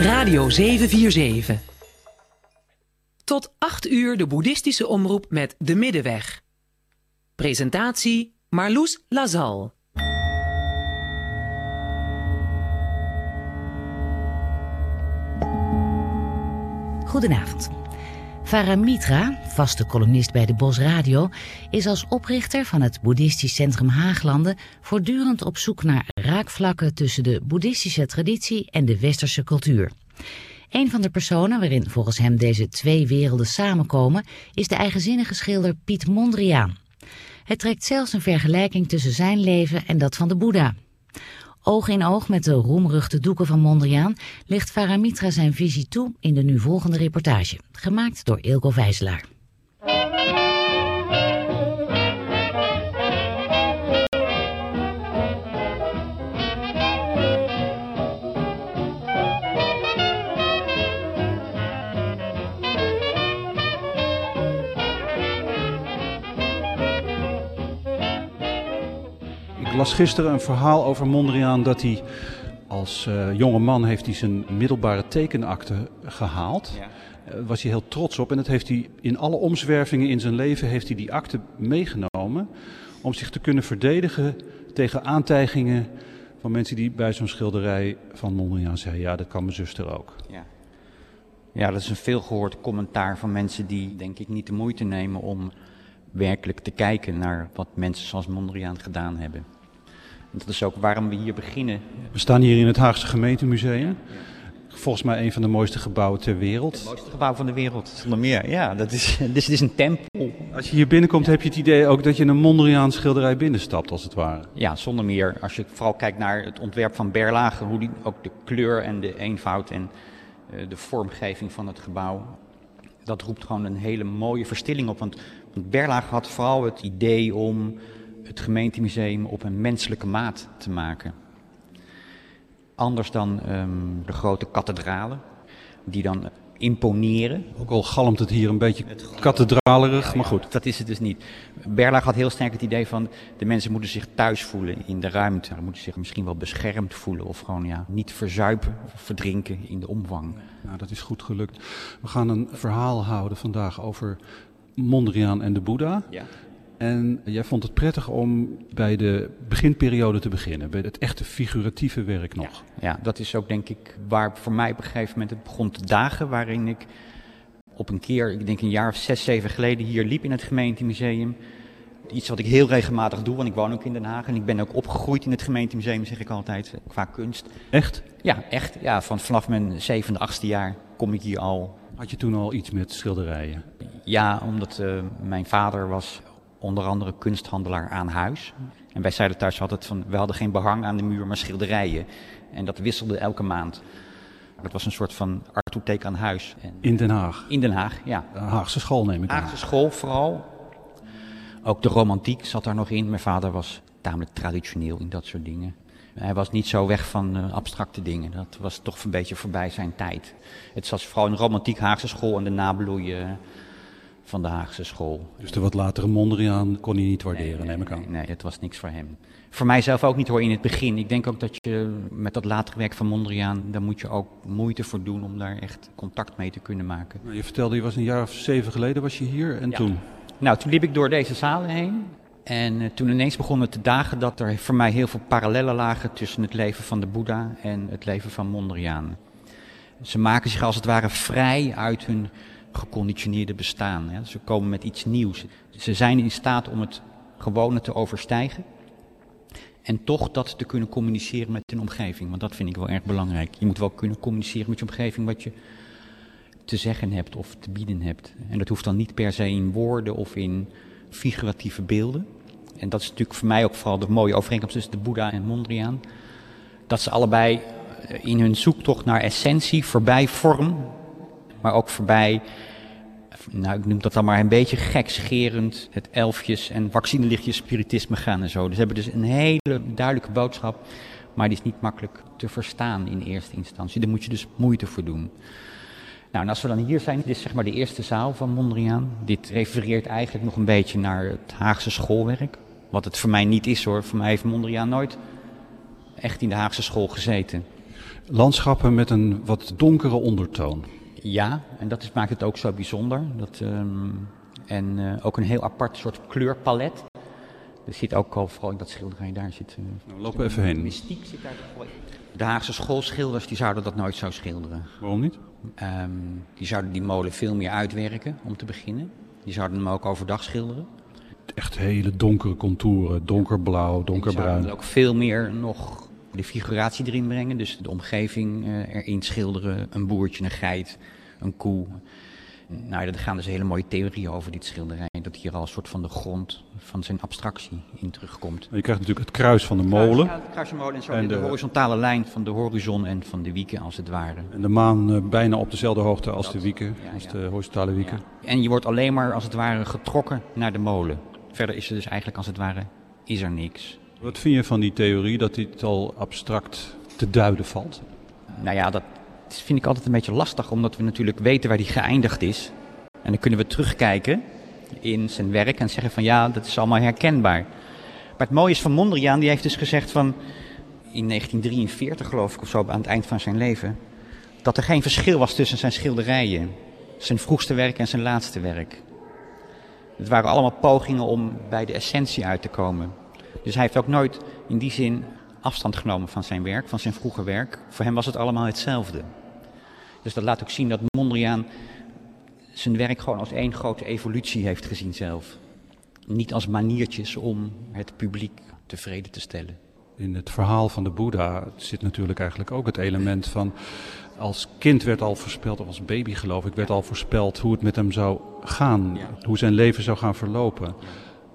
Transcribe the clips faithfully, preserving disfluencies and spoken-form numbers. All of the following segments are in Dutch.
Radio zeven vier zeven. Tot acht uur de boeddhistische omroep met De Middenweg. Presentatie Marloes Lazal. Goedenavond. Farah Mitra, vaste columnist bij de Bos Radio, is als oprichter van het Boeddhistisch Centrum Haaglanden voortdurend op zoek naar raakvlakken tussen de boeddhistische traditie en de westerse cultuur. Een van de personen waarin volgens hem deze twee werelden samenkomen is de eigenzinnige schilder Piet Mondriaan. Hij trekt zelfs een vergelijking tussen zijn leven en dat van de Boeddha. Oog in oog met de roemruchte doeken van Mondriaan legt Farah Mitra zijn visie toe in de nu volgende reportage, gemaakt door Eelco Vijzelaar. Ik las gisteren een verhaal over Mondriaan dat hij als uh, jonge man heeft hij zijn middelbare tekenakte gehaald. Ja. Uh, was hij heel trots op en dat heeft hij in alle omzwervingen in zijn leven heeft hij die akte meegenomen om zich te kunnen verdedigen tegen aantijgingen van mensen die bij zo'n schilderij van Mondriaan zeiden, ja, dat kan mijn zuster ook. Ja. Ja, dat is een veelgehoord commentaar van mensen die denk ik niet de moeite nemen om werkelijk te kijken naar wat mensen zoals Mondriaan gedaan hebben. En dat is ook waarom we hier beginnen. We staan hier in het Haagse Gemeentemuseum. Ja. Volgens mij een van de mooiste gebouwen ter wereld. Het mooiste gebouw van de wereld, zonder meer. Ja, dat is, dus het is een tempel. Als je hier binnenkomt heb je het idee ook dat je een Mondriaan schilderij binnenstapt, als het ware. Ja, zonder meer. Als je vooral kijkt naar het ontwerp van Berlage, hoe die, ook de kleur en de eenvoud en uh, de vormgeving van het gebouw, dat roept gewoon een hele mooie verstilling op. Want, want Berlage had vooral het idee om het gemeentemuseum op een menselijke maat te maken. Anders dan um, de grote kathedralen, die dan imponeren. Ook al galmt het hier een beetje kathedralerig, ja, ja, maar goed. Dat is het dus niet. Berlage had heel sterk het idee van de mensen moeten zich thuis voelen in de ruimte. Ze moeten zich misschien wel beschermd voelen of gewoon ja, niet verzuipen of verdrinken in de omvang. Nou, dat is goed gelukt. We gaan een verhaal houden vandaag over Mondriaan en de Boeddha. Ja. En jij vond het prettig om bij de beginperiode te beginnen, bij het echte figuratieve werk nog. Ja, ja, dat is ook denk ik waar voor mij op een gegeven moment het begon te dagen, waarin ik op een keer, ik denk een jaar of zes, zeven geleden hier liep in het gemeentemuseum. Iets wat ik heel regelmatig doe, want ik woon ook in Den Haag en ik ben ook opgegroeid in het gemeentemuseum, zeg ik altijd, qua kunst. Echt? Ja, echt. Ja, van, vanaf mijn zevende, achtste jaar kom ik hier al. Had je toen al iets met schilderijen? Ja, omdat uh, mijn vader was onder andere kunsthandelaar aan huis. En wij zeiden thuis altijd van, we hadden geen behang aan de muur, maar schilderijen. En dat wisselde elke maand. Dat was een soort van artotheek aan huis. En in Den Haag? In Den Haag, ja. De Haagse school neem ik aan. Haagse school vooral. Ook de romantiek zat daar nog in. Mijn vader was tamelijk traditioneel in dat soort dingen. Hij was niet zo weg van uh, abstracte dingen. Dat was toch een beetje voorbij zijn tijd. Het was vooral een romantiek Haagse school en de nabloei uh, van de Haagse school. Dus de wat latere Mondriaan kon hij niet waarderen, nee, nee, neem ik aan. Nee, nee, het was niks voor hem. Voor mijzelf ook niet hoor in het begin. Ik denk ook dat je met dat latere werk van Mondriaan, daar moet je ook moeite voor doen om daar echt contact mee te kunnen maken. Nou, je vertelde, je was een jaar of zeven geleden was je hier en ja. toen? Nou, toen liep ik door deze zalen heen. En uh, toen ineens begon het te dagen dat er voor mij heel veel parallellen lagen tussen het leven van de Boeddha en het leven van Mondriaan. Ze maken zich als het ware vrij uit hun geconditioneerde bestaan. Hè. Ze komen met iets nieuws. Ze zijn in staat om het gewone te overstijgen en toch dat te kunnen communiceren met hun omgeving. Want dat vind ik wel erg belangrijk. Je moet wel kunnen communiceren met je omgeving wat je te zeggen hebt of te bieden hebt. En dat hoeft dan niet per se in woorden of in figuratieve beelden. En dat is natuurlijk voor mij ook vooral de mooie overeenkomst tussen de Boeddha en Mondriaan. Dat ze allebei in hun zoektocht naar essentie voorbij vorm, maar ook voorbij, nou ik noem dat dan maar een beetje gekscherend, het elfjes en vaccinelichtjes spiritisme gaan en zo. Dus ze hebben dus een hele duidelijke boodschap, maar die is niet makkelijk te verstaan in eerste instantie. Daar moet je dus moeite voor doen. Nou, en als we dan hier zijn, dit is zeg maar de eerste zaal van Mondriaan. Dit refereert eigenlijk nog een beetje naar het Haagse schoolwerk. Wat het voor mij niet is hoor. Voor mij heeft Mondriaan nooit echt in de Haagse school gezeten. landschappen met een wat donkere ondertoon. Ja, en dat is, maakt het ook zo bijzonder. Dat, um, en uh, ook een heel apart soort kleurpalet. Er zit ook al, vooral in dat schilderij, daar zit... Uh, nou, we lopen even heen. Mystiek zit daar toch wel. De Haagse schoolschilders die zouden dat nooit zo schilderen. Waarom niet? Um, die zouden die molen veel meer uitwerken, om te beginnen. Die zouden hem ook overdag schilderen. Echt hele donkere contouren, donkerblauw, donkerbruin. Die zouden ook veel meer nog de figuratie erin brengen. Dus de omgeving uh, erin schilderen. Een boertje, een geit, een koe. Nou, er gaan dus hele mooie theorieën over dit schilderij. Dat hier al een soort van de grond van zijn abstractie in terugkomt. Je krijgt natuurlijk het kruis van de molen. Ja, het kruis van de molen en zo en de, de horizontale lijn van de horizon en van de wieken als het ware. En de maan uh, bijna op dezelfde hoogte als dat, de wieken, ja, als ja. de horizontale wieken. Ja. En je wordt alleen maar als het ware getrokken naar de molen. Verder is er dus eigenlijk als het ware, is er niks. Wat vind je van die theorie dat dit al abstract te duiden valt? Nou ja, dat vind ik altijd een beetje lastig, omdat we natuurlijk weten waar die geëindigd is. En dan kunnen we terugkijken in zijn werk en zeggen van ja, dat is allemaal herkenbaar. Maar het mooie is van Mondriaan, die heeft dus gezegd van in negentien drieënveertig geloof ik of zo, aan het eind van zijn leven, dat er geen verschil was tussen zijn schilderijen, zijn vroegste werk en zijn laatste werk. Het waren allemaal pogingen om bij de essentie uit te komen. Dus hij heeft ook nooit in die zin afstand genomen van zijn werk, van zijn vroege werk. Voor hem was het allemaal hetzelfde. Dus dat laat ook zien dat Mondriaan zijn werk gewoon als één grote evolutie heeft gezien zelf. Niet als maniertjes om het publiek tevreden te stellen. In het verhaal van de Boeddha zit natuurlijk eigenlijk ook het element van... Als kind werd al voorspeld, of als baby geloof ik, werd al voorspeld hoe het met hem zou gaan. Ja. Hoe zijn leven zou gaan verlopen. Ja.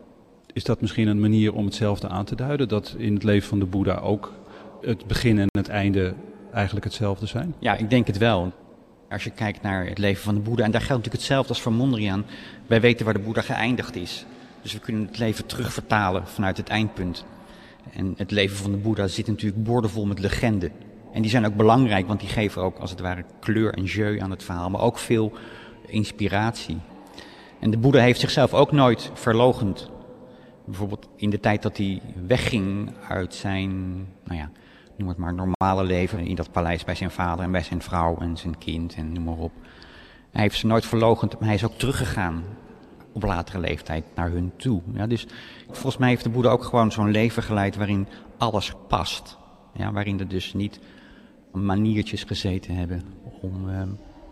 Is dat misschien een manier om hetzelfde aan te duiden? Dat in het leven van de Boeddha ook het begin en het einde eigenlijk hetzelfde zijn? Ja, ik denk het wel. Als je kijkt naar het leven van de Boeddha, en daar geldt natuurlijk hetzelfde als voor Mondriaan. Wij weten waar de Boeddha geëindigd is. Dus we kunnen het leven terugvertalen vanuit het eindpunt. En het leven van de Boeddha zit natuurlijk boordevol met legenden. En die zijn ook belangrijk, want die geven ook als het ware kleur en jeu aan het verhaal, maar ook veel inspiratie. En de Boeddha heeft zichzelf ook nooit verloochend. Bijvoorbeeld in de tijd dat hij wegging uit zijn, nou ja, noem het maar, normale leven in dat paleis bij zijn vader en bij zijn vrouw en zijn kind en noem maar op. Hij heeft ze nooit verloochend, maar hij is ook teruggegaan op latere leeftijd naar hun toe. Ja, dus volgens mij heeft de Boeddha ook gewoon zo'n leven geleid waarin alles past. Ja, waarin er dus niet maniertjes gezeten hebben om uh,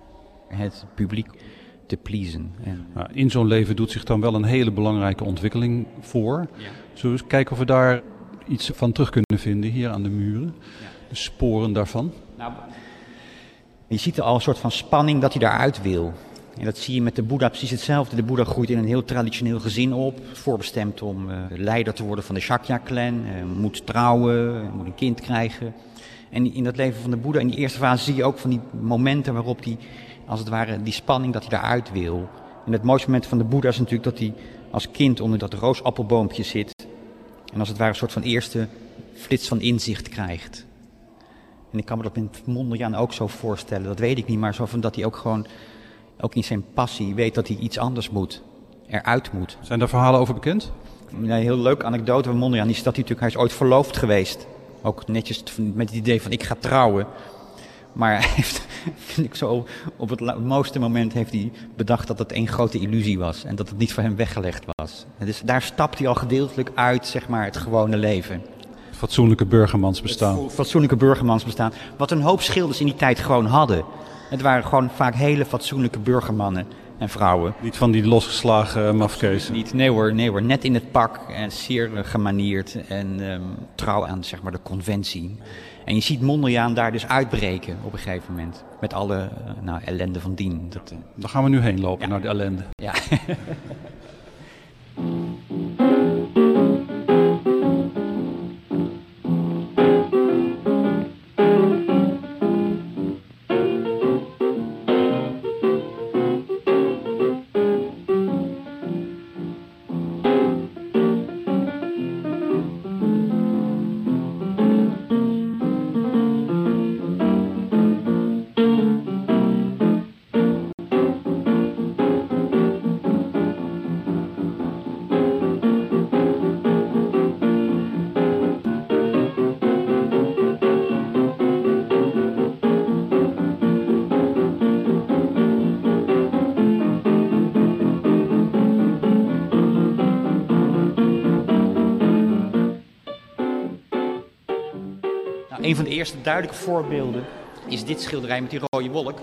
het publiek te pleasen. En nou, in zo'n leven doet zich dan wel een hele belangrijke ontwikkeling voor. Ja. Zullen we eens kijken of we daar iets van terug kunnen vinden hier aan de muren? Ja. De sporen daarvan? Nou, je ziet er al een soort van spanning dat hij daaruit wil. En dat zie je met de Boeddha precies hetzelfde. De Boeddha groeit in een heel traditioneel gezin op, voorbestemd om uh, leider te worden van de Shakya-clan, uh, moet trouwen, uh, moet een kind krijgen. En in dat leven van de Boeddha, in die eerste fase, zie je ook van die momenten waarop hij, als het ware, die spanning dat hij daaruit wil. En het mooiste moment van de Boeddha is natuurlijk dat hij als kind onder dat roosappelboompje zit. En als het ware een soort van eerste flits van inzicht krijgt. En ik kan me dat met Mondriaan ook zo voorstellen, dat weet ik niet, maar zo van dat hij ook gewoon, ook in zijn passie, weet dat hij iets anders moet, eruit moet. Zijn daar verhalen over bekend? Een heel leuke anekdote van Mondriaan is dat hij natuurlijk, hij is ooit verloofd geweest. Ook netjes met het idee van ik ga trouwen. Maar hij heeft, vind ik zo, op het mooiste moment heeft hij bedacht dat het één grote illusie was. En dat het niet voor hem weggelegd was. En dus daar stapt hij al gedeeltelijk uit, zeg maar, het gewone leven. Het fatsoenlijke burgermansbestaan. Het fatsoenlijke burgermansbestaan. Wat een hoop schilders in die tijd gewoon hadden. Het waren gewoon vaak hele fatsoenlijke burgermannen en vrouwen. Niet van die losgeslagen mafkezen. Niet, nee hoor, nee hoor, net in het pak en zeer uh, gemanierd en um, trouw aan, zeg maar, de conventie. En je ziet Mondriaan daar dus uitbreken op een gegeven moment. Met alle uh, nou, ellende van dien. Dat, uh... Daar gaan we nu heen lopen, ja. Naar de ellende. Ja. Een van de eerste duidelijke voorbeelden is dit schilderij met die rode wolk.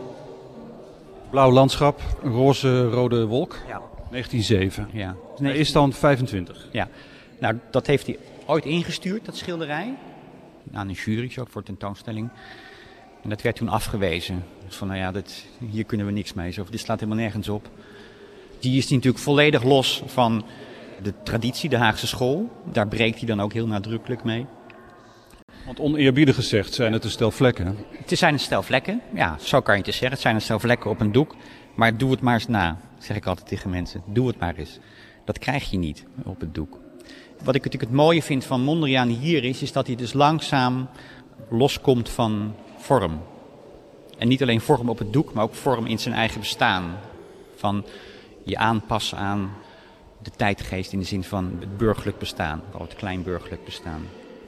Blauw landschap, een roze rode wolk. Ja. negentien zeven. Ja. Hij is dan vijfentwintig. Ja. Nou, dat heeft hij ooit ingestuurd, dat schilderij. Aan een jury, zo voor tentoonstelling. En dat werd toen afgewezen. Dus van, nou ja, dat, hier kunnen we niks mee. Zo, dit slaat helemaal nergens op. Die is natuurlijk volledig los van de traditie, de Haagse school. Daar breekt hij dan ook heel nadrukkelijk mee. Want oneerbiedig gezegd zijn het een stel vlekken. Het zijn een stel vlekken, ja, zo kan je het dus zeggen. Het zijn een stel vlekken op een doek. Maar doe het maar eens na, zeg ik altijd tegen mensen. Doe het maar eens. Dat krijg je niet op het doek. Wat ik natuurlijk het mooie vind van Mondriaan hier is, is dat hij dus langzaam loskomt van vorm. En niet alleen vorm op het doek, maar ook vorm in zijn eigen bestaan. Van je aanpassen aan de tijdgeest in de zin van het burgerlijk bestaan, of het kleinburgerlijk bestaan.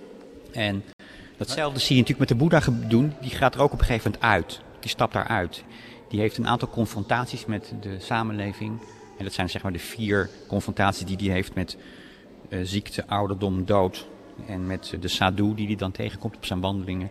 En datzelfde zie je natuurlijk met de Boeddha doen. Die gaat er ook op een gegeven moment uit. Die stapt daaruit. Die heeft een aantal confrontaties met de samenleving. En dat zijn zeg maar de vier confrontaties die hij heeft met uh, ziekte, ouderdom, dood. En met de sadhu die hij dan tegenkomt op zijn wandelingen.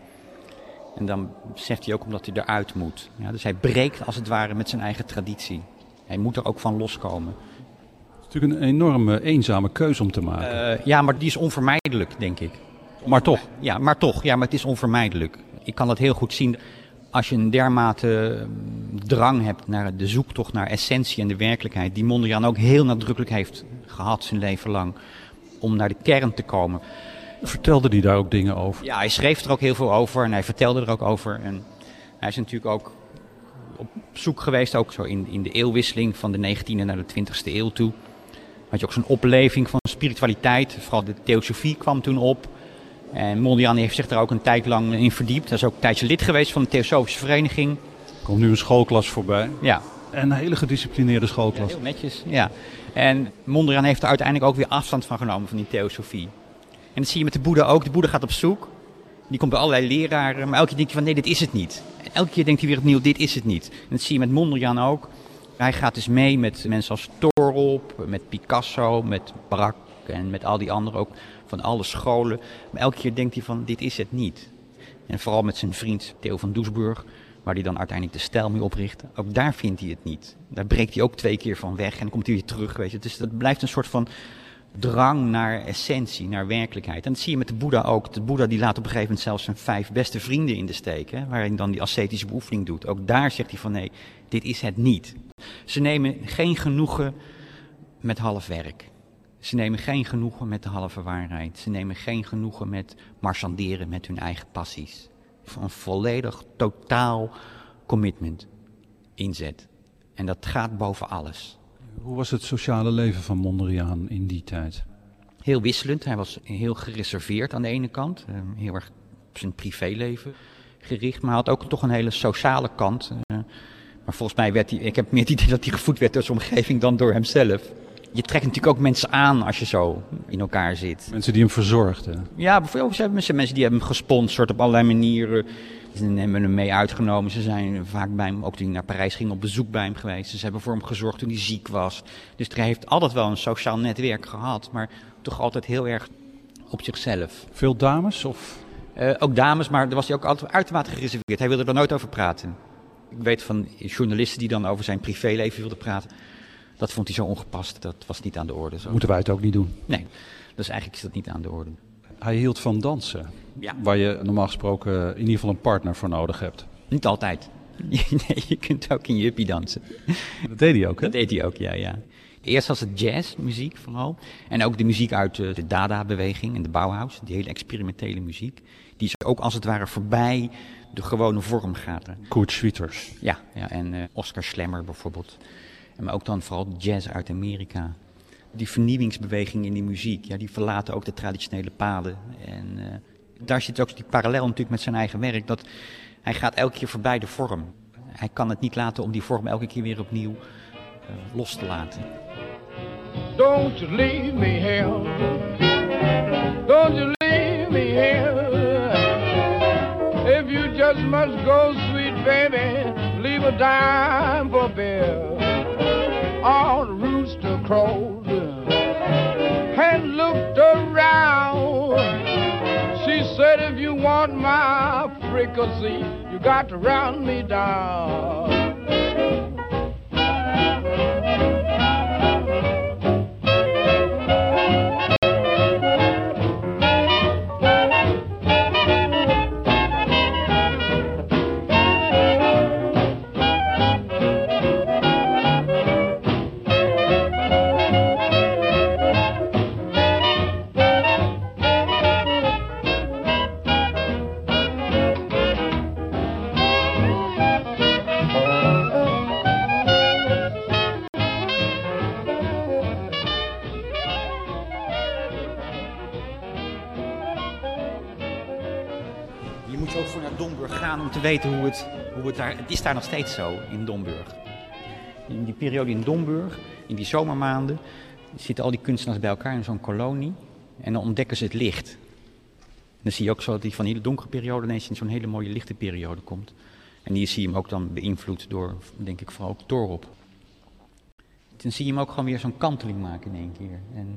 En dan beseft hij ook omdat hij eruit moet. Ja, dus hij breekt als het ware met zijn eigen traditie. Hij moet er ook van loskomen. Het is natuurlijk een enorme eenzame keuze om te maken. Uh, ja, maar die is onvermijdelijk, denk ik. Maar toch? Ja, maar toch. Ja, maar het is onvermijdelijk. Ik kan dat heel goed zien. Als je een dermate drang hebt naar de zoektocht naar essentie en de werkelijkheid, die Mondriaan ook heel nadrukkelijk heeft gehad zijn leven lang, om naar de kern te komen. Vertelde hij daar ook dingen over? Ja, hij schreef er ook heel veel over en hij vertelde er ook over. En hij is natuurlijk ook op zoek geweest, ook zo in, in de eeuwwisseling van de negentiende naar de twintigste eeuw toe. Had je ook zo'n opleving van spiritualiteit, vooral de theosofie kwam toen op. En Mondriaan heeft zich daar ook een tijd lang in verdiept. Hij is ook een tijdje lid geweest van de Theosofische Vereniging. Er komt nu een schoolklas voorbij. Ja. En een hele gedisciplineerde schoolklas. Ja, heel netjes, ja. En Mondriaan heeft er uiteindelijk ook weer afstand van genomen van die theosofie. En dat zie je met de Boeddha ook. De Boeddha gaat op zoek. Die komt bij allerlei leraren. Maar elke keer denkt hij van nee, dit is het niet. En elke keer denkt hij weer opnieuw, dit is het niet. En dat zie je met Mondriaan ook. Hij gaat dus mee met mensen als Torop, met Picasso, met Braque en met al die anderen ook. Van alle scholen. Maar elke keer denkt hij van, dit is het niet. En vooral met zijn vriend Theo van Doesburg, waar hij dan uiteindelijk de stijl mee opricht. Ook daar vindt hij het niet. Daar breekt hij ook twee keer van weg en dan komt hij weer terug. Weet je. Dus dat blijft een soort van drang naar essentie, naar werkelijkheid. En dat zie je met de Boeddha ook. De Boeddha die laat op een gegeven moment zelfs zijn vijf beste vrienden in de steek. Hè, waarin hij dan die ascetische beoefening doet. Ook daar zegt hij van, nee, dit is het niet. Ze nemen geen genoegen met half werk. Ze nemen geen genoegen met de halve waarheid. Ze nemen geen genoegen met marchanderen met hun eigen passies. Een volledig, totaal commitment, inzet. En dat gaat boven alles. Hoe was het sociale leven van Mondriaan in die tijd? Heel wisselend. Hij was heel gereserveerd aan de ene kant. Heel erg op zijn privéleven gericht. Maar hij had ook toch een hele sociale kant. Maar volgens mij werd hij, ik heb meer het idee dat hij gevoed werd door zijn omgeving dan door hemzelf. Je trekt natuurlijk ook mensen aan als je zo in elkaar zit. Mensen die hem verzorgden. Ja, bijvoorbeeld zijn mensen die hebben hem gesponsord op allerlei manieren. Ze hebben hem mee uitgenomen. Ze zijn vaak bij hem, ook toen hij naar Parijs ging, op bezoek bij hem geweest. Ze hebben voor hem gezorgd toen hij ziek was. Dus hij heeft altijd wel een sociaal netwerk gehad, maar toch altijd heel erg op zichzelf. Veel dames? Of? Uh, ook dames, maar daar was hij ook altijd uitermate gereserveerd. Hij wilde er nooit over praten. Ik weet van journalisten die dan over zijn privéleven wilden praten. Dat vond hij zo ongepast, dat was niet aan de orde. Zo. Moeten wij het ook niet doen? Nee, dus eigenlijk is dat niet aan de orde. Hij hield van dansen, ja. Waar je normaal gesproken in ieder geval een partner voor nodig hebt. Niet altijd. Nee, je kunt ook in je uppie dansen. Dat deed hij ook, hè? Dat deed hij ook, ja, ja. Eerst was het jazzmuziek vooral. En ook de muziek uit de Dada-beweging en de Bauhaus. Die hele experimentele muziek. Die is ook als het ware voorbij de gewone vorm gaat. Kurt Schwitters. Ja, ja, en uh, Oscar Schlemmer bijvoorbeeld. Maar ook dan vooral jazz uit Amerika. Die vernieuwingsbeweging in die muziek, ja, die verlaten ook de traditionele paden. En uh, daar zit ook die parallel natuurlijk met zijn eigen werk. Dat hij gaat elke keer voorbij de vorm. Hij kan het niet laten om die vorm elke keer weer opnieuw uh, los te laten. Don't you leave me here. Don't you leave me here. If you just must go, sweet baby, leave a dime for beer. All the rooster crowed and looked around. She said, if you want my fricassee, you got to round me down. Om te weten hoe het, hoe het daar... Het is daar nog steeds zo, in Domburg. In die periode in Domburg, in die zomermaanden, zitten al die kunstenaars bij elkaar in zo'n kolonie. En dan ontdekken ze het licht. En dan zie je ook zo dat die van die hele donkere periode ineens in zo'n hele mooie lichte periode komt. En hier zie je hem ook dan beïnvloed door, denk ik, vooral ook Torop. Dan zie je hem ook gewoon weer zo'n kanteling maken in één keer. En,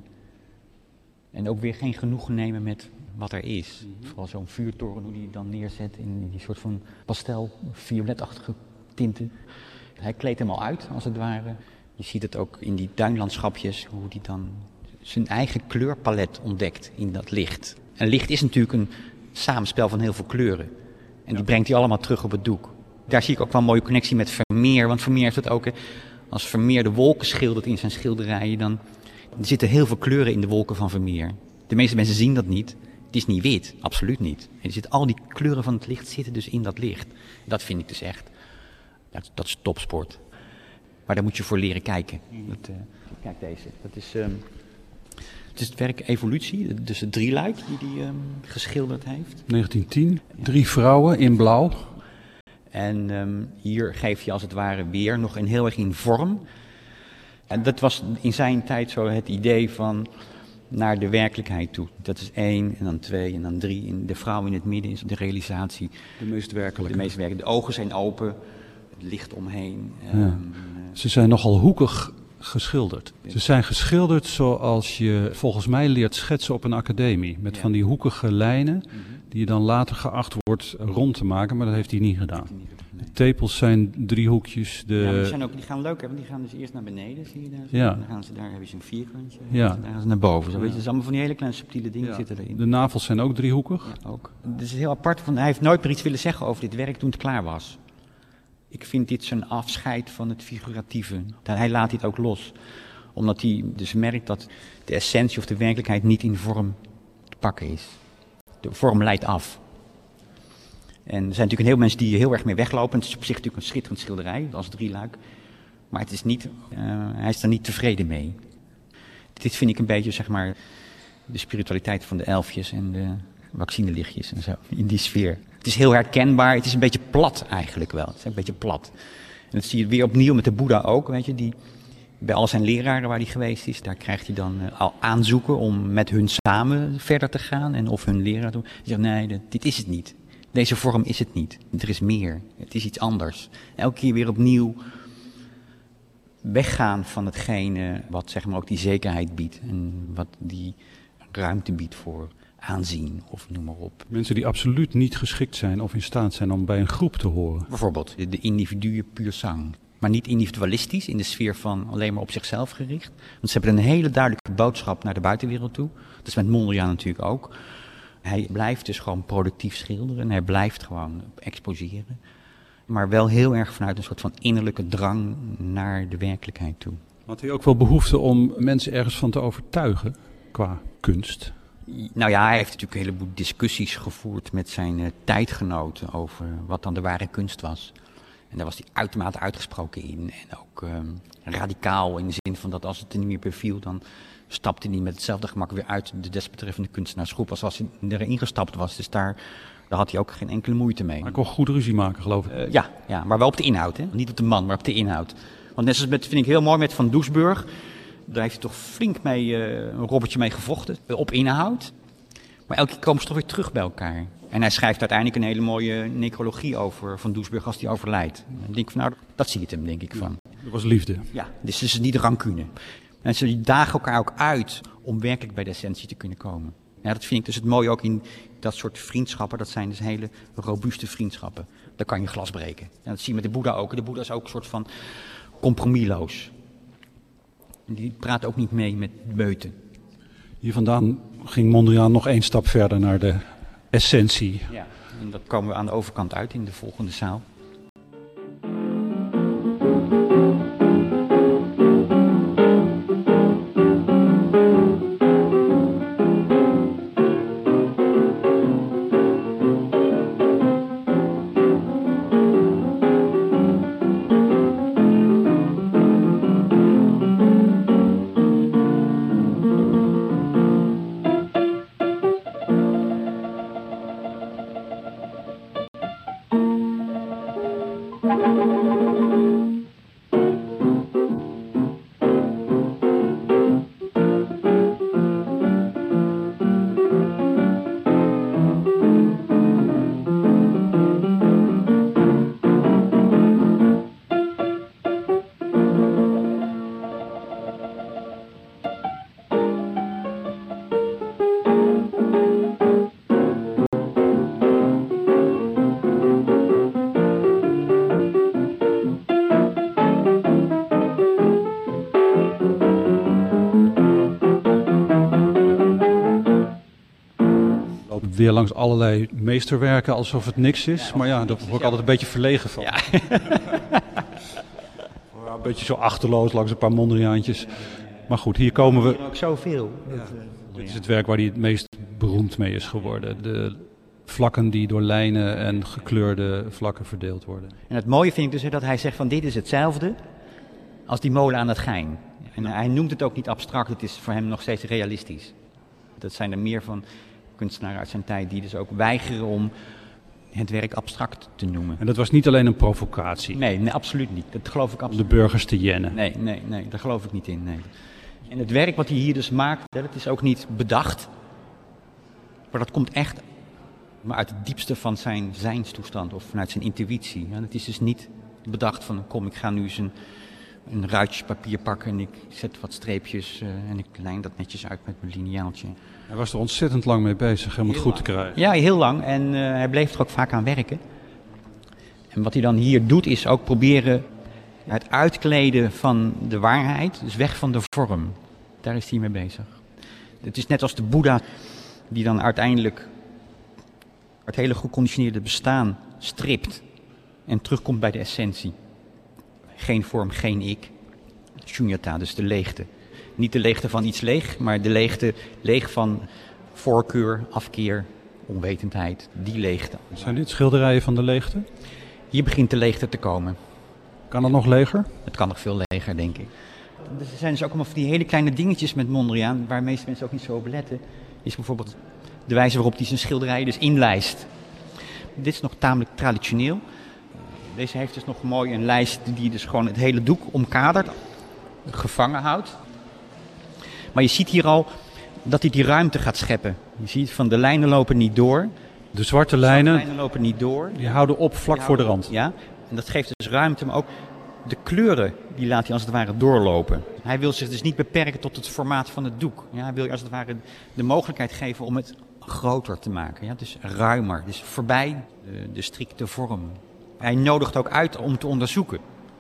en ook weer geen genoegen nemen met wat er is. Mm-hmm. Vooral zo'n vuurtoren, hoe die dan neerzet in die soort van pastel-violetachtige tinten. Hij kleedt hem al uit, als het ware. Je ziet het ook in die duinlandschapjes, hoe hij dan zijn eigen kleurpalet ontdekt in dat licht. En licht is natuurlijk een samenspel van heel veel kleuren. En die brengt hij allemaal terug op het doek. Daar zie ik ook wel een mooie connectie met Vermeer. Want Vermeer heeft het ook, als Vermeer de wolken schildert in zijn schilderijen, dan er zitten heel veel kleuren in de wolken van Vermeer. De meeste mensen zien dat niet. Het is niet wit, absoluut niet. En er zit, al die kleuren van het licht zitten dus in dat licht. Dat vind ik dus echt, dat, dat is topsport. Maar daar moet je voor leren kijken. Dat, uh, kijk deze, dat is, um, het is het werk Evolutie, dus het drieluik die hij um, geschilderd heeft. negentien tien, drie vrouwen in blauw. En um, hier geef je als het ware weer nog een heel erg in vorm. En dat was in zijn tijd zo het idee van naar de werkelijkheid toe. Dat is één en dan twee en dan drie. En de vrouw in het midden is de realisatie. De meest werkelijke. De meest werkelijke. De ogen zijn open, het licht omheen. Ja. Um, Ze zijn nogal hoekig geschilderd. Ze zijn geschilderd zoals je volgens mij leert schetsen op een academie. Met ja. van die hoekige lijnen, mm-hmm. die je dan later geacht wordt rond te maken, maar dat heeft hij niet gedaan. De tepels zijn driehoekjes. De... Ja, maar die, zijn ook, die gaan leuk hebben, die gaan dus eerst naar beneden, zie je daar. Zo. Ja. Dan gaan ze, daar hebben ze een vierkantje, ja. dan gaan ze naar boven. Zo, ja. weet je, het is allemaal van die hele kleine subtiele dingen ja. zitten erin. De navels zijn ook driehoekig. Ja, ook. Het is heel apart, van, hij heeft nooit meer iets willen zeggen over dit werk toen het klaar was. Ik vind dit zijn afscheid van het figuratieve. Hij laat dit ook los. Omdat hij dus merkt dat de essentie of de werkelijkheid niet in vorm te pakken is. De vorm leidt af. En er zijn natuurlijk een heel mensen die heel erg mee weglopen. Het is op zich natuurlijk een schitterend schilderij, als drieluik. Maar het is niet, uh, hij is daar niet tevreden mee. Dit vind ik een beetje, zeg maar, de spiritualiteit van de elfjes en de vaccinelichtjes en zo, in die sfeer. Het is heel herkenbaar, het is een beetje plat eigenlijk wel. Het is een beetje plat. En dat zie je weer opnieuw met de Boeddha ook, weet je, die bij al zijn leraren waar hij geweest is, daar krijgt hij dan uh, al aanzoeken om met hun samen verder te gaan. En of hun leraar doen. Die zegt, nee, dit, dit is het niet. Deze vorm is het niet. Er is meer. Het is iets anders. Elke keer weer opnieuw weggaan van hetgene wat, zeg maar, ook die zekerheid biedt. En wat die ruimte biedt voor aanzien of noem maar op. Mensen die absoluut niet geschikt zijn of in staat zijn om bij een groep te horen. Bijvoorbeeld de individuen puur zang. Maar niet individualistisch, in de sfeer van alleen maar op zichzelf gericht. Want ze hebben een hele duidelijke boodschap naar de buitenwereld toe. Dat is met Mondriaan natuurlijk ook. Hij blijft dus gewoon productief schilderen. Hij blijft gewoon exposeren. Maar wel heel erg vanuit een soort van innerlijke drang naar de werkelijkheid toe. Had hij ook wel behoefte om mensen ergens van te overtuigen qua kunst? Nou ja, hij heeft natuurlijk een heleboel discussies gevoerd met zijn uh, tijdgenoten over wat dan de ware kunst was. En daar was hij uitermate uitgesproken in. En ook um, radicaal in de zin van dat als het er niet meer beviel, dan stapte hij met hetzelfde gemak weer uit de desbetreffende kunstenaarsgroep als als hij erin gestapt was. Dus daar, daar had hij ook geen enkele moeite mee. Hij kon goed ruzie maken, geloof ik. Uh, ja, ja, maar wel op de inhoud. Hè? Niet op de man, maar op de inhoud. Want net zoals met, vind ik heel mooi met Van Doesburg. Daar heeft hij toch flink mee, uh, een robbertje mee gevochten. Op inhoud. Maar elke keer komen ze toch weer terug bij elkaar. En hij schrijft uiteindelijk een hele mooie necrologie over Van Doesburg als hij overlijdt. En ik denk van, nou, dat zie je hem, denk ik van. Dat was liefde. Ja, dus het is niet rancune. En ze dagen elkaar ook uit om werkelijk bij de essentie te kunnen komen. Ja, dat vind ik dus het mooie ook in Dat soort vriendschappen, dat zijn dus hele robuuste vriendschappen. Daar kan je glas breken. En dat zie je met de Boeddha ook. De Boeddha is ook een soort van compromisloos. Die praat ook niet mee met meuten. Hier vandaan ging Mondriaan nog één stap verder naar de essentie. Ja, en dat komen we aan de overkant uit in de volgende zaal. Weer langs allerlei meesterwerken alsof het niks is. Ja, maar ja, daar word ik altijd een beetje verlegen van. Ja. Een beetje zo achterloos langs een paar Mondriaantjes. Maar goed, hier komen we... Ook zoveel. Ja. Dit is het werk waar hij het meest beroemd mee is geworden. De vlakken die door lijnen en gekleurde vlakken verdeeld worden. En het mooie vind ik dus dat hij zegt van dit is hetzelfde als die molen aan het Gein. En hij noemt het ook niet abstract, het is voor hem nog steeds realistisch. Dat zijn er meer van kunstenaars uit zijn tijd die dus ook weigeren om het werk abstract te noemen. En dat was niet alleen een provocatie? Nee, nee absoluut niet. Dat geloof ik absoluut. Om de burgers te jennen? Nee, nee, nee, daar geloof ik niet in. Nee. En het werk wat hij hier dus maakt, dat is ook niet bedacht. Maar dat komt echt maar uit het diepste van zijn zijnstoestand of vanuit zijn intuïtie. Ja, het is dus niet bedacht van kom, ik ga nu eens een, een ruitje papier pakken en ik zet wat streepjes uh, en ik lijn dat netjes uit met mijn lineaaltje. Hij was er ontzettend lang mee bezig om het goed te krijgen. Ja, heel lang. En uh, hij bleef er ook vaak aan werken. En wat hij dan hier doet is ook proberen het uitkleden van de waarheid, dus weg van de vorm. Daar is hij mee bezig. Het is net als de Boeddha die dan uiteindelijk het hele geconditioneerde bestaan stript en terugkomt bij de essentie. Geen vorm, geen ik. Shunyata, dus de leegte. Niet de leegte van iets leeg, maar de leegte leeg van voorkeur, afkeer, onwetendheid. Die leegte. Zijn dit schilderijen van de leegte? Hier begint de leegte te komen. Kan het nog leger? Het kan nog veel leger, denk ik. Er zijn dus ook allemaal van die hele kleine dingetjes met Mondriaan, waar de meeste mensen ook niet zo op letten. Is bijvoorbeeld de wijze waarop hij zijn schilderijen dus inlijst. Dit is nog tamelijk traditioneel. Deze heeft dus nog mooi een lijst die dus gewoon het hele doek omkadert, gevangen houdt. Maar je ziet hier al dat hij die ruimte gaat scheppen. Je ziet van de lijnen lopen niet door. De zwarte lijnen, de lijnen lopen niet door. Die houden op vlak voor de rand. Ja, en dat geeft dus ruimte, maar ook de kleuren die laat hij als het ware doorlopen. Hij wil zich dus niet beperken tot het formaat van het doek. Ja, hij wil als het ware de mogelijkheid geven om het groter te maken. Ja, dus ruimer, dus voorbij de, de strikte vorm. Hij nodigt ook uit om te onderzoeken.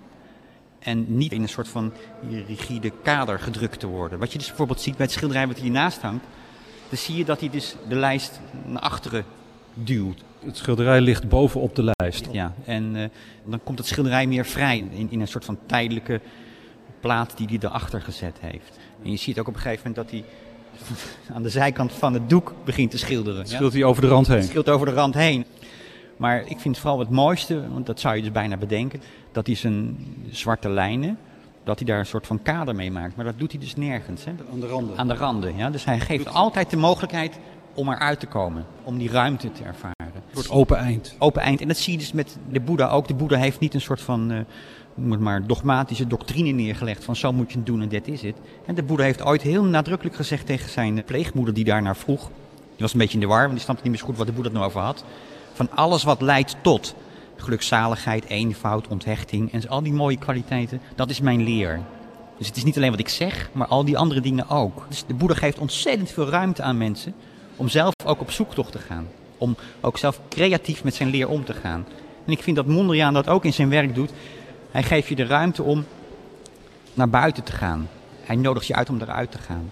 En niet in een soort van rigide kader gedrukt te worden. Wat je dus bijvoorbeeld ziet bij het schilderij wat hiernaast hangt, dan zie je dat hij dus de lijst naar achteren duwt. Het schilderij ligt bovenop de lijst. Ja, en uh, dan komt het schilderij meer vrij in, in een soort van tijdelijke plaat die hij erachter gezet heeft. En je ziet ook op een gegeven moment dat hij aan de zijkant van het doek begint te schilderen. Schilt hij over de rand heen? Schilt over de rand heen. Maar ik vind vooral het mooiste, want dat zou je dus bijna bedenken, dat hij zijn zwarte lijnen, dat hij daar een soort van kader mee maakt. Maar dat doet hij dus nergens. Hè? Aan de randen? Aan de randen, ja. Dus hij geeft altijd de mogelijkheid om eruit te komen, om die ruimte te ervaren. Een soort open eind. Open eind. En dat zie je dus met de Boeddha ook. De Boeddha heeft niet een soort van, uh, noem het maar, dogmatische doctrine neergelegd van zo moet je het doen en dit is het. En de Boeddha heeft ooit heel nadrukkelijk gezegd tegen zijn pleegmoeder die daarnaar vroeg. Die was een beetje in de war, want die snapte niet meer zo goed wat de Boeddha het nou over had. Van alles wat leidt tot gelukzaligheid, eenvoud, onthechting en al die mooie kwaliteiten, dat is mijn leer. Dus het is niet alleen wat ik zeg, maar al die andere dingen ook. Dus de Boeddha geeft ontzettend veel ruimte aan mensen Om zelf ook op zoektocht te gaan. Om ook zelf creatief met zijn leer om te gaan. En ik vind dat Mondriaan dat ook in zijn werk doet. Hij geeft je de ruimte om naar buiten te gaan. Hij nodigt je uit om eruit te gaan.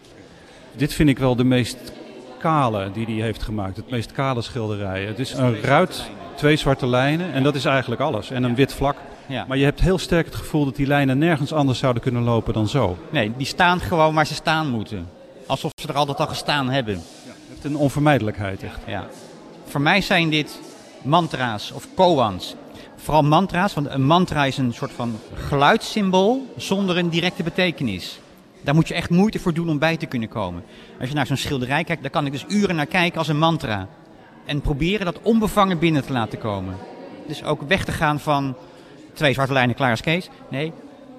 Dit vind ik wel de meest kale die hij heeft gemaakt. Het meest kale schilderij. Het is een ruit, twee zwarte lijnen en dat is eigenlijk alles. En een wit vlak. Ja. Maar je hebt heel sterk het gevoel dat die lijnen nergens anders zouden kunnen lopen dan zo. Nee, die staan gewoon waar ze staan moeten. Alsof ze er altijd al gestaan hebben. Het heeft een onvermijdelijkheid echt. Ja. Voor mij zijn dit mantra's of koans. Vooral mantra's, want een mantra is een soort van geluidssymbool zonder een directe betekenis. Daar moet je echt moeite voor doen om bij te kunnen komen. Als je naar zo'n schilderij kijkt, daar kan ik dus uren naar kijken als een mantra. En proberen dat onbevangen binnen te laten komen. Dus ook weg te gaan van twee zwarte lijnen klaar als Kees. Nee,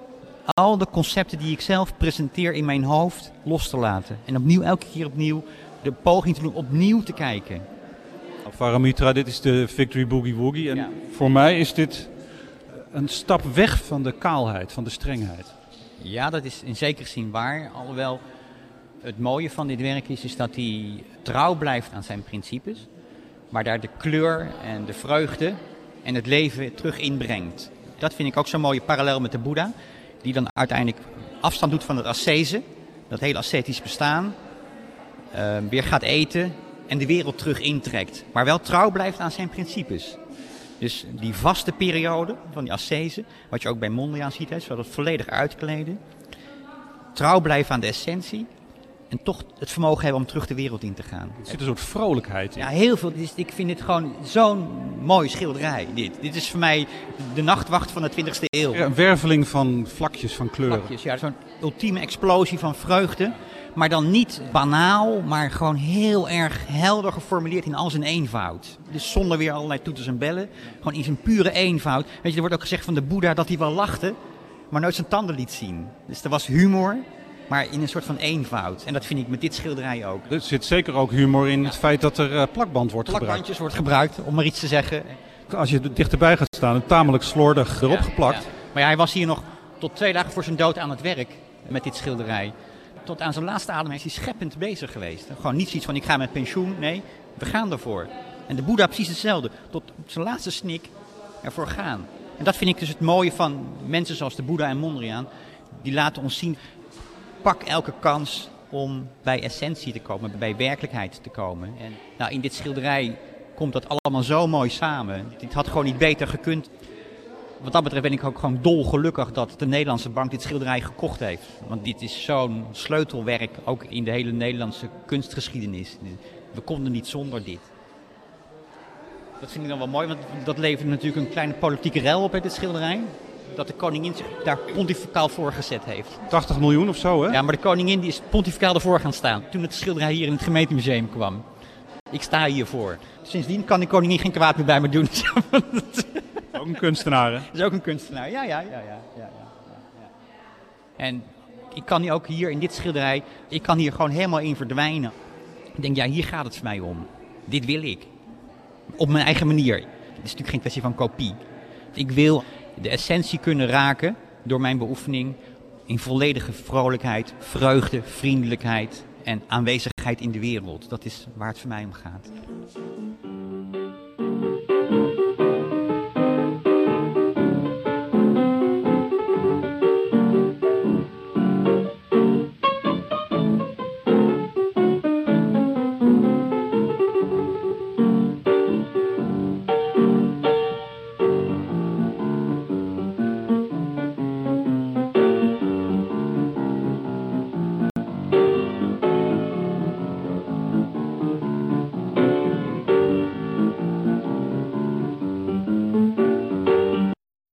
al de concepten die ik zelf presenteer in mijn hoofd los te laten. En opnieuw, elke keer opnieuw, de poging te doen opnieuw te kijken. Paramitra, dit is de Victory Boogie Woogie. En ja. Voor mij is dit een stap weg van de kaalheid, van de strengheid. Ja, dat is in zekere zin waar. Alhoewel het mooie van dit werk is, is dat hij trouw blijft aan zijn principes. Maar daar de kleur en de vreugde en het leven terug inbrengt. Dat vind ik ook zo'n mooie parallel met de Boeddha. Die dan uiteindelijk afstand doet van het ascese. Dat hele ascetisch bestaan. Uh, weer gaat eten en de wereld terug intrekt. Maar wel trouw blijft aan zijn principes. Dus die vaste periode van die ascese, wat je ook bij Mondriaan ziet, hè, zo dat volledig uitkleden. Trouw blijven aan de essentie. En toch het vermogen hebben om terug de wereld in te gaan. Er zit een soort vrolijkheid in. Ja, heel veel. Dus ik vind dit gewoon zo'n mooi schilderij. Dit, dit is voor mij de nachtwacht van de twintigste eeuw. Ja, een werveling van vlakjes, van kleuren. Vlakjes, ja, zo'n ultieme explosie van vreugde. Maar dan niet banaal, maar gewoon heel erg helder geformuleerd in al zijn eenvoud. Dus zonder weer allerlei toeters en bellen. Gewoon in zijn pure eenvoud. Weet je, er wordt ook gezegd van de Boeddha dat hij wel lachte, maar nooit zijn tanden liet zien. Dus er was humor, maar in een soort van eenvoud. En dat vind ik met dit schilderij ook. Er zit zeker ook humor in het feit dat er uh, plakband wordt Plakbandjes gebruikt. wordt gebruikt, om maar iets te zeggen. Als je er dichterbij gaat staan, een tamelijk slordig erop ja, geplakt. Ja. Maar ja, hij was hier nog tot twee dagen voor zijn dood aan het werk met dit schilderij. Tot aan zijn laatste adem is hij scheppend bezig geweest. Gewoon niet zoiets van ik ga met pensioen. Nee, we gaan ervoor. En de Boeddha precies hetzelfde. Tot op zijn laatste snik ervoor gaan. En dat vind ik dus het mooie van mensen zoals de Boeddha en Mondriaan. Die laten ons zien, pak elke kans om bij essentie te komen, bij werkelijkheid te komen. En nou, in dit schilderij komt dat allemaal zo mooi samen. Dit had gewoon niet beter gekund. Wat dat betreft ben ik ook gewoon dolgelukkig dat de Nederlandse bank dit schilderij gekocht heeft. Want dit is zo'n sleutelwerk, ook in de hele Nederlandse kunstgeschiedenis. We konden niet zonder dit. Dat vind ik dan wel mooi, want dat levert natuurlijk een kleine politieke rel op, hè, dit schilderij. Dat de koningin zich daar pontificaal voor gezet heeft. tachtig miljoen of zo, hè? Ja, maar de koningin die is pontificaal ervoor gaan staan toen het schilderij hier in het gemeentemuseum kwam. Ik sta hiervoor. Sindsdien kan de koningin geen kwaad meer bij me doen. Ook een kunstenaar, hè? Dat is ook een kunstenaar, ja, ja, ja, ja, ja, ja, ja. En ik kan ook hier in dit schilderij, ik kan hier gewoon helemaal in verdwijnen. Ik denk, ja, hier gaat het voor mij om. Dit wil ik. Op mijn eigen manier. Het is natuurlijk geen kwestie van kopie. Ik wil de essentie kunnen raken door mijn beoefening in volledige vrolijkheid, vreugde, vriendelijkheid en aanwezigheid in de wereld. Dat is waar het voor mij om gaat.